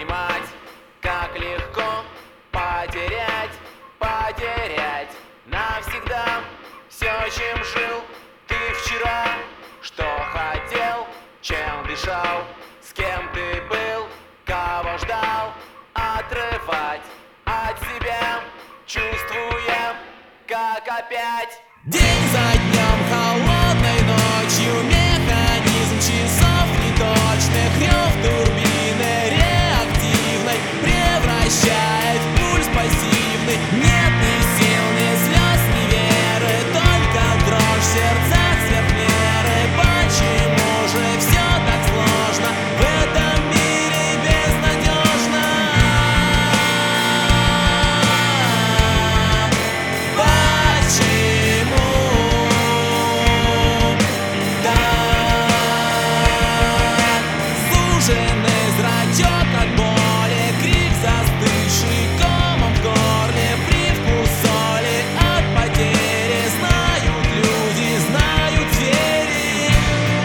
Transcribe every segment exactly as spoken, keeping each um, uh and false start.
понимать, как легко потерять, потерять навсегда все, чем жил ты вчера. Что хотел, чем дышал, с кем ты был, кого ждал, отрывать от себя, чувствуя, как опять день за днем, холодной ночью, механизм часов неточных, рев турбины реактивной превращает в пульс пассивный. Нет ни сил, ни слез, ни веры, только дрожь в сердцах сверх меры. Почему же все так сложно в этом мире безнадежно? Почему так? Суженный зрачок от боли, крик застывший комом в горле, привкус соли от потери. Знают люди, знают звери.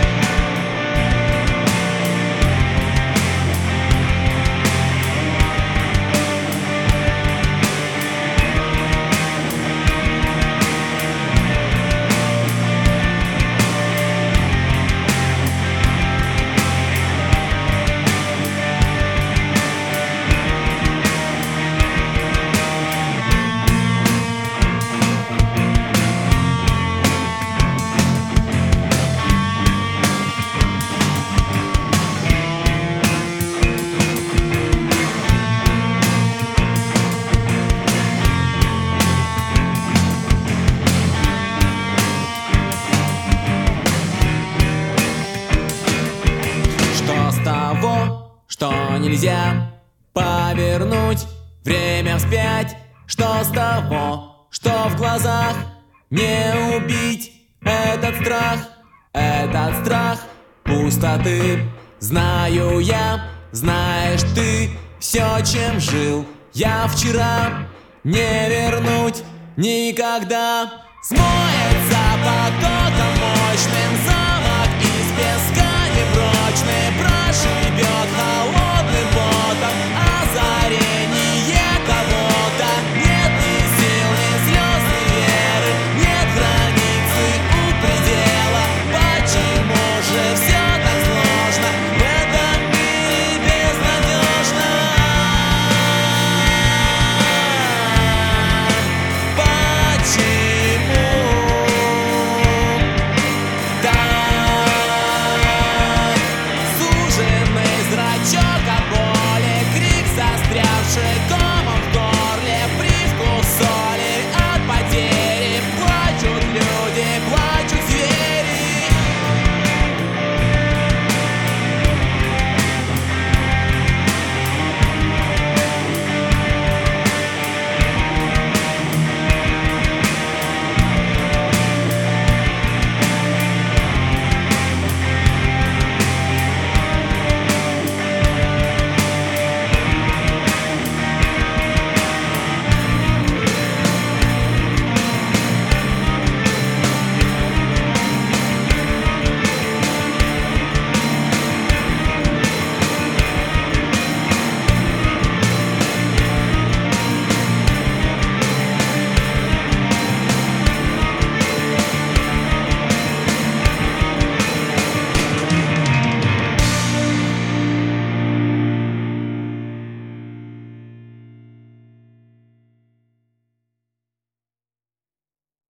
Что с того, что нельзя повернуть время вспять? Что с того, что в глазах не убить этот страх? Этот страх пустоты. Знаю я, знаешь ты, все, чем жил я вчера, не вернуть никогда. Смоется потоком мощным